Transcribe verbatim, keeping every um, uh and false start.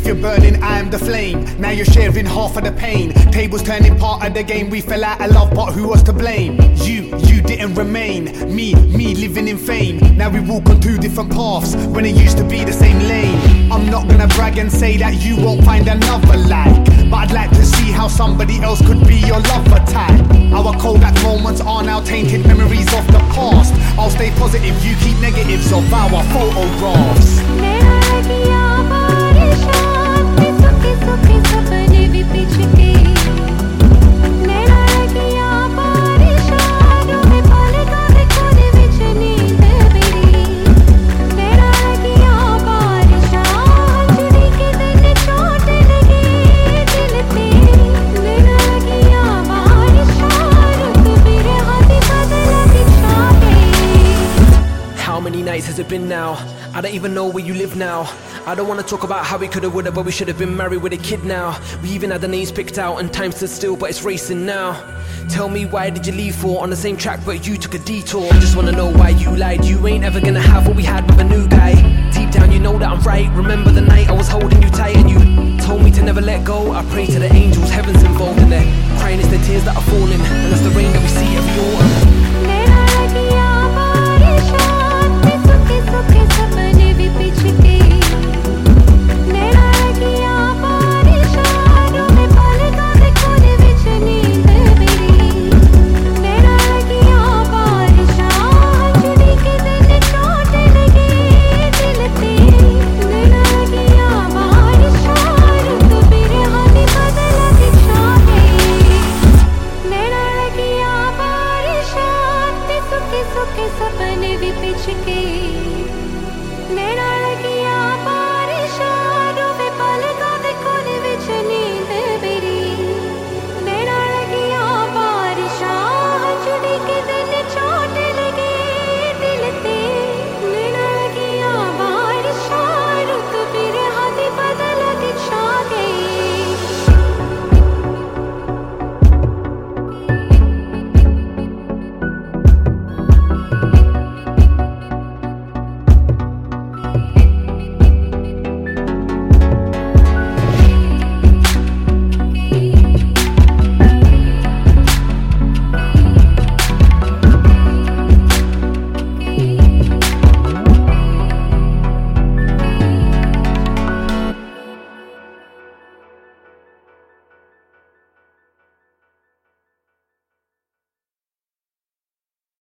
If you're burning, I am the flame. Now you're sharing half of the pain. Tables turning, part of the game. We fell out of love, but who was to blame? You, you didn't remain. Me, me living in fame. Now we walk on two different paths when it used to be the same lane. I'm not gonna brag and say that you won't find another like, but I'd like to see how somebody else could be your lover type. Our Kodak moments are now tainted memories of the past. I'll stay positive, you keep negatives of our photographs. How many nights has it been now? I don't even know where you live now. I don't wanna talk about how we coulda, woulda, but we should have been married with a kid now. We even had the names picked out and time stood still, but it's racing now. Tell me, why did you leave for? On the same track, but you took a detour. I just wanna know why you lied. You ain't ever gonna have what we had with a new guy. Deep down you know that I'm right. Remember the night I was holding you tight and you told me to never let go. I pray to the angels